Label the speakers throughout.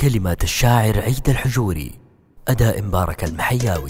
Speaker 1: كلمات الشاعر عيد الحجوري، أداء مبارك المحياوي.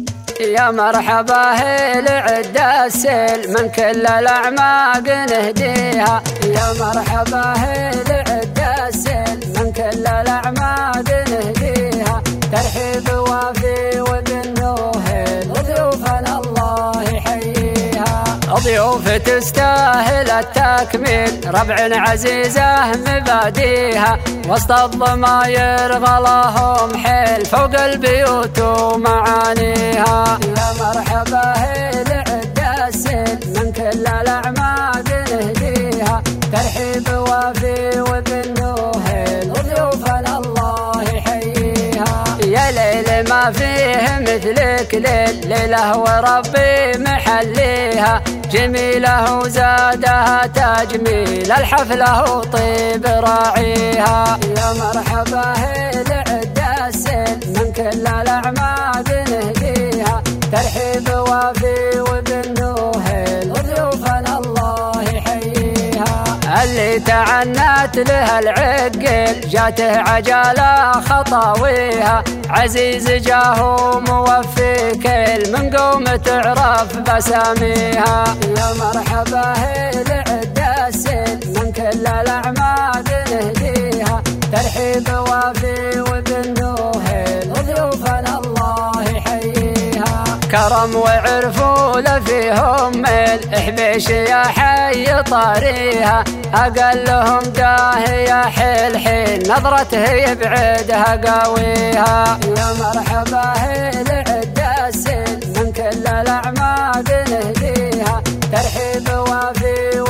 Speaker 2: يا مرحبا لعد السيل من كل الأعماق نهديها، يا مرحبا لعد السيل من كل الأعماق نهديها، ترحيب وافي وبالنوهل وضيوفنا الله يحييها، ضيوف تستاهل التكميل ربع عزيزة مباديها، وسط الضماير غلاهم حيل فوق البيوت ومعانيها، يا مرحبا لعد السيل من كل الأعماق نهديها، ترحيب وافي وبالنوهل وضيوفنا الله يحييها، يا ليل ما فيه مثلك ليل ليله وربي محليها، جميله وزادها تجميل الحفله وطيب راعيها، يا مرحبا لعد السيل من كل الأعماق نهديها، ترحيب وافي وبالنوهل وضيوفنا الله يحييها، اللي تعنت لها العقل جاته عجالة خطاويها، عزيز جاه موفي كل من قوم تعرف بساميها، يا مرحبا لعد السيل من كل الأعماق نهديها، ترحيب وافي وبالنوهل وضيوفنا الله يحييها، كرم وعرفوا فيهم ميل احبيش يا حي طاريها، أقلهم داهية حيل حيل نظرته يبعدها قاويها، يا مرحبا لعد السيل من كل الأعماق نهديها، ترحيب وافي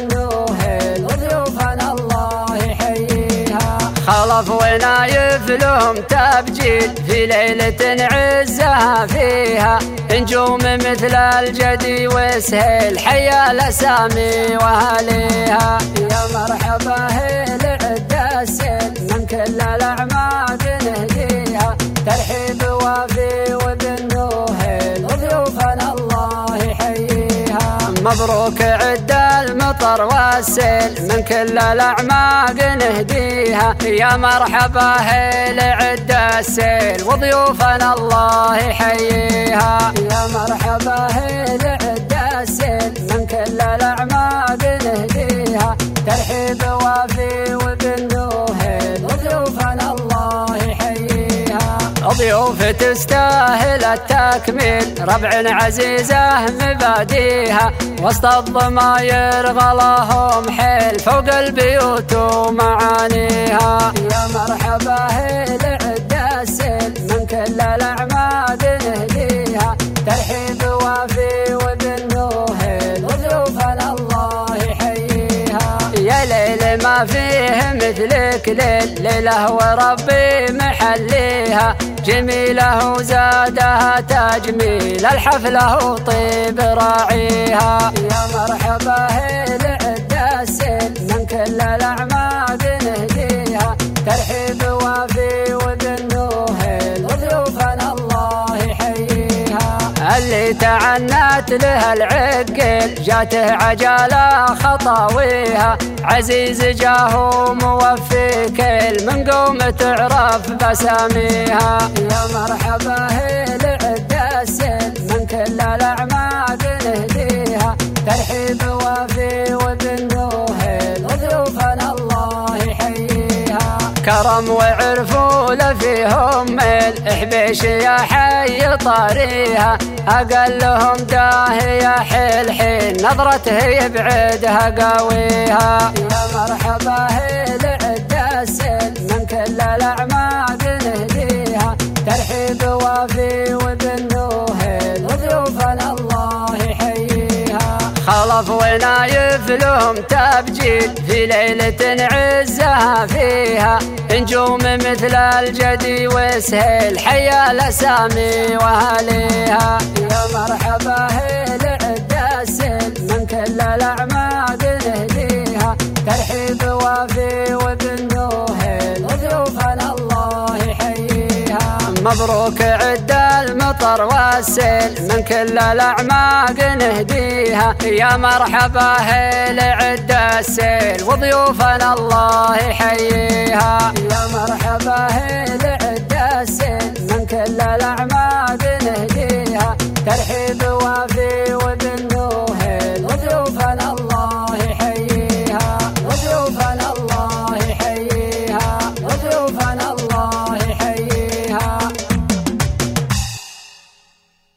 Speaker 2: وبالنوهل وضيوفنا الله يحييها، خلف ونايف لهم تبجيل في ليلة عزها فيها، نجوم مثل الجدي وسهيل حيا الأسامي وهاليها، يا مرحبا لعد السيل من كل الأعماق نهديها، ترحيب وافي وبالنوهل وضيوفنا الله يحييها، مبروك عد المطر والسيل من كل الأعماق نهديها، يا مرحبا لعد السيل وضيوفنا الله يحييها، يا مرحبا لعد السيل من كل الأعماق نهديها، ترحيب وافي وبالنوهل وضيوفنا الله يحييها، ضيوف تستاهل التكميل ربع عزيزة مباديها، وسط الضماير غلاهم حيل فوق البيوت ومعانيها، يا مرحبا لعد السيل من كل الأعماق نهديها، ترحيب وافي وبالنوهل وضيوفنا الله يحييها، يا ليل ما فيه مثلك ليل ليله وربي محليها، جميله وزادها تجميل الحفله وطيب راعيها، يا مرحبا لعد السيل من كل الأعماق نهديها، ترحيب وافي وبالنوهل وضيوفنا الله يحييها، اللي تعنت لها العقل جاته عجالة خطاويها، عزيز جاه موفي كل من قوم تعرف بساميها، يا مرحبا لعد السيل من كل الأعماق نهديها، ترحيب وافي وبالنوهل وضيوفنا الله يحييها، كرم وعرفوا فيهم ميل احبيش يا حي طاريها، أقلهم داهية حيل حيل نظرته يبعدها قاويها، يا مرحبا لعد السيل من كل الأعماق نهديها، ترحيب وافي وبالنوهل وضيوفنا الله يحييها، خلف ونايف لهم تبجيل في ليلة عزها فيها، نجوم مثل الجدي وسهيل حيا الأسامي وهاليها، يا مرحبا لعد السيل من كل الأعماق نهديها، ترحيب وافي وبالنوهل وضيوفنا الله يحييها، مبروك عد المطر والسيل من كل الأعماق نهديها، يا مرحبا لعد السيل وضيوفنا الله يحييها، يا مرحبا